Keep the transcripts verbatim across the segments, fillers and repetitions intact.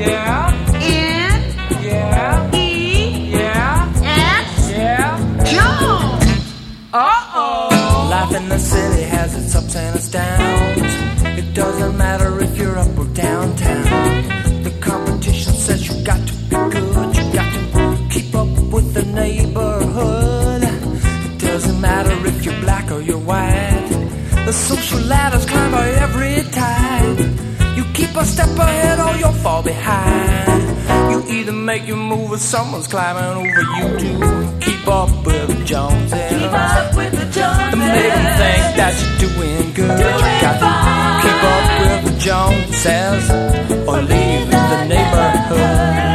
Yeah. N. Yeah. E. Yeah. S. Yeah. Jones. Uh-oh. Life in the city has its ups and its downs. It doesn't matter if you're up or downtown. The competition says you got to be good. You got to keep up with the neighborhood. It doesn't matter if you're black or you're white. The social ladders climb by every tide. You keep a step ahead or you'll fall behind. You either make your move or someone's climbing over you to keep up with the Joneses. Keep up with the Joneses. And make them think that you're doing good. Doing You got fine. to keep up with the Joneses or leave the neighborhood.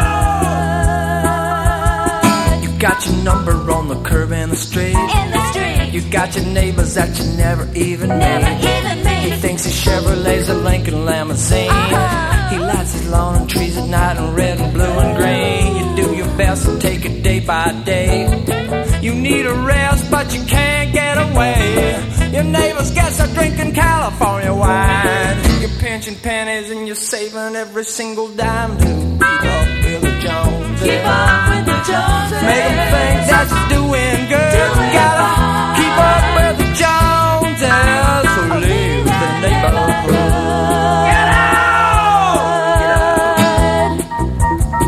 You got your number on the curb in the street. In the street. You got your neighbors that you never even Never meet. even meet. He thinks his Chevrolet's a Lincoln limousine. Uh-huh. He lights his lawn and trees at night in red and blue and green. You do your best to take it day by day. You need a rest, but you can't get away. Your neighbors guess are drinking California wine. You're pinching pennies and you're saving every single dime to keep up with the Joneses. Keep up with the Joneses. Make them think that you're doing good. Doing You gotta fine. keep up with the Joneses or leave the neighborhood. Get out! Get out!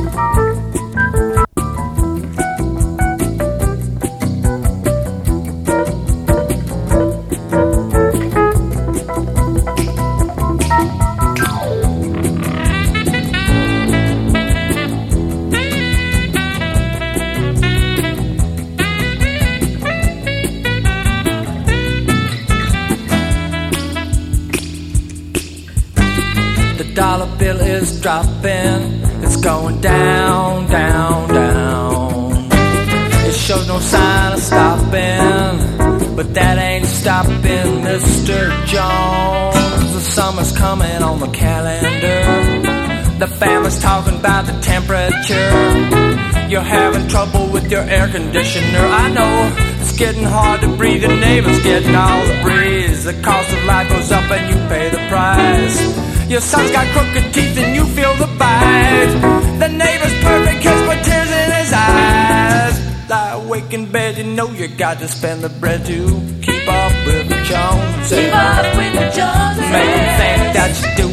The dollar bill is dropping. It's going down, down, down. It shows no sign of stopping, but that ain't stopping Mister Jones. The summer's coming on the calendar. The family's talking about the temperature. You're having trouble with your air conditioner. I know it's getting hard to breathe. Your neighbor's getting all the breeze. The cost of life goes up and you pay the price. Your son's got crooked teeth and you feel the bite. The neighbor's perfect kiss but tears in his eyes. Lie awake in bed, you know you got to spend the bread to keep up with the Joneses. Keep up with the Joneses. Make them think that you're